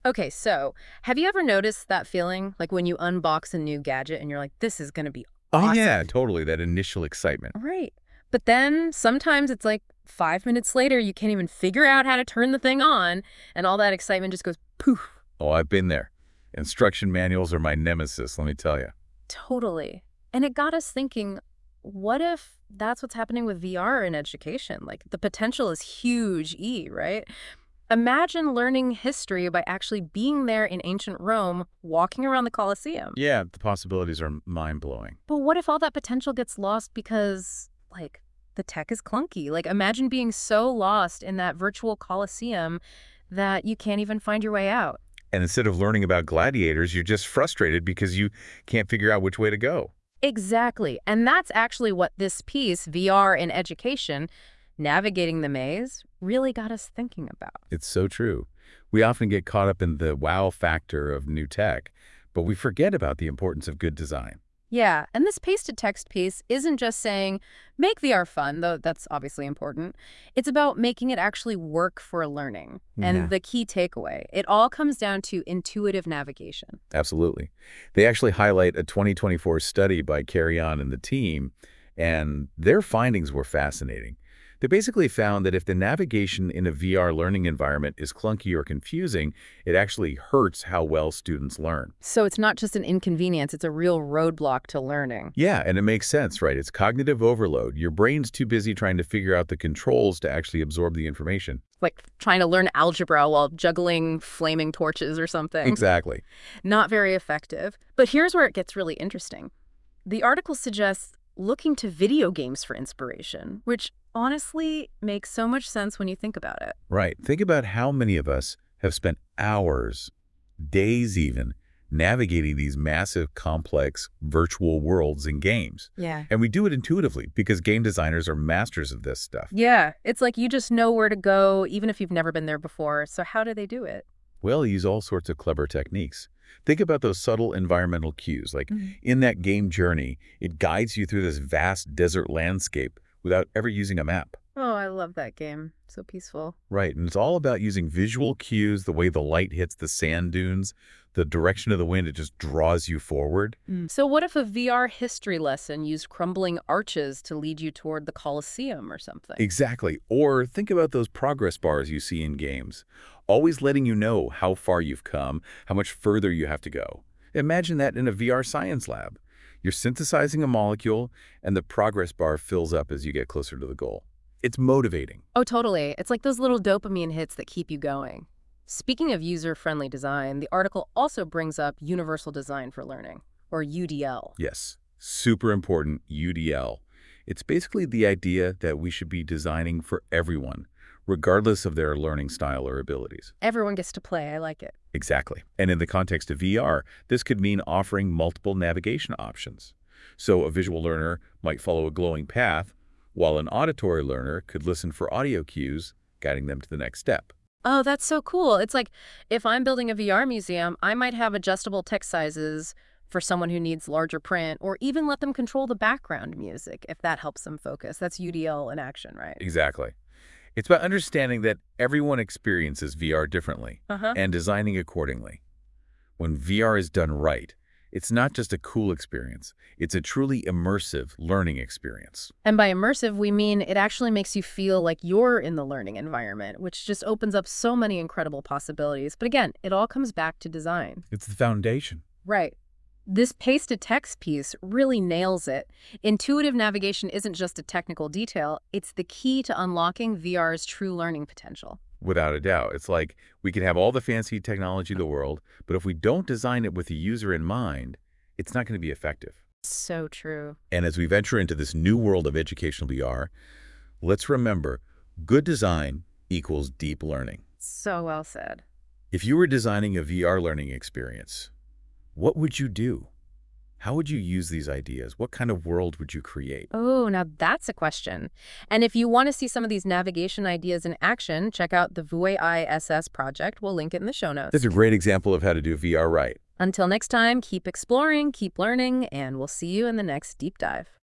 Okay, so have you ever noticed that feeling like when you unbox a new gadget and you're like, this is going to be Oh, yeah, awesome? totally, that initial excitement. Right. But then sometimes it's like 5 minutes later, you can't even figure out how to turn the thing on, and all that excitement just goes poof. Oh, I've been there. Instruction manuals are my nemesis, let me tell you. Totally. And it got us thinking, what if that's what's happening with VR in education? Like the potential is huge, right? Imagine learning history by actually being there in ancient Rome, walking around the Colosseum. Yeah, the possibilities are mind-blowing. But what if all that potential gets lost because, like, the tech is clunky? Like, imagine being so lost in that virtual Colosseum that you can't even find your way out. And instead of learning about gladiators, you're just frustrated because you can't figure out which way to go. Exactly. And that's actually what this piece, VR in Education, Navigating the Maze, really got us thinking about. It's so true. We often get caught up in the wow factor of new tech, but we forget about the importance of good design. Yeah, and this paste-to-text piece isn't just saying, make VR fun, though that's obviously important. It's about making it actually work for learning. And Yeah. the key takeaway, it all comes down to intuitive navigation. Absolutely. They actually highlight a 2024 study by Carry On and the team, and their findings were fascinating. They basically found that if the navigation in a VR learning environment is clunky or confusing, it actually hurts how well students learn. So it's not just an inconvenience, it's a real roadblock to learning. Yeah, and it makes sense, right? It's cognitive overload. Your brain's too busy trying to figure out the controls to actually absorb the information. Like trying to learn algebra while juggling flaming torches or something. Exactly. Not very effective. But here's where it gets really interesting. The article suggests looking to video games for inspiration, which honestly makes so much sense when you think about it. Right. Think about how many of us have spent hours, days even, navigating these massive, complex virtual worlds in games. Yeah. And we do it intuitively because game designers are masters of this stuff. Yeah, it's like you just know where to go, even if you've never been there before. So how do they do it? Well, use all sorts of clever techniques. Think about those subtle environmental cues. Like Mhm. in that game journey, it guides you through this vast desert landscape without ever using a map. Oh, I love that game. So peaceful. Right, and it's all about using visual cues, the way the light hits the sand dunes, the direction of the wind, it just draws you forward. So what if a VR history lesson used crumbling arches to lead you toward the Colosseum or something? Exactly. Or think about those progress bars you see in games, always letting you know how far you've come, how much further you have to go. Imagine that in a VR science lab. You're synthesizing a molecule, and the progress bar fills up as you get closer to the goal. It's motivating. Oh, totally. It's like those little dopamine hits that keep you going. Speaking of user-friendly design, the article also brings up Universal Design for Learning, or UDL. Yes, super important, UDL. It's basically the idea that we should be designing for everyone, regardless of their learning style or abilities. Everyone gets to play. I like it. Exactly. And in the context of VR, this could mean offering multiple navigation options. So a visual learner might follow a glowing path, while an auditory learner could listen for audio cues, guiding them to the next step. Oh, that's so cool. It's like if I'm building a VR museum, I might have adjustable text sizes for someone who needs larger print, or even let them control the background music if that helps them focus. That's UDL in action, right? Exactly. It's about understanding that everyone experiences VR differently Uh-huh. and designing accordingly. When VR is done right, it's not just a cool experience. It's a truly immersive learning experience. And by immersive, we mean it actually makes you feel like you're in the learning environment, which just opens up so many incredible possibilities. But again, it all comes back to design. It's the foundation. Right. This paste-to-text piece really nails it. Intuitive navigation isn't just a technical detail, it's the key to unlocking VR's true learning potential. Without a doubt. It's like we can have all the fancy technology in the world, but if we don't design it with the user in mind, it's not going to be effective. So true. And as we venture into this new world of educational VR, let's remember, good design equals deep learning. So well said. If you were designing a VR learning experience, what would you do? How would you use these ideas? What kind of world would you create? Oh, now that's a question. And if you want to see some of these navigation ideas in action, check out the Vui ISS project. We'll link it in the show That's notes. a great example of how to do VR right. Until next time, keep exploring, keep learning, and we'll see you in the next deep dive.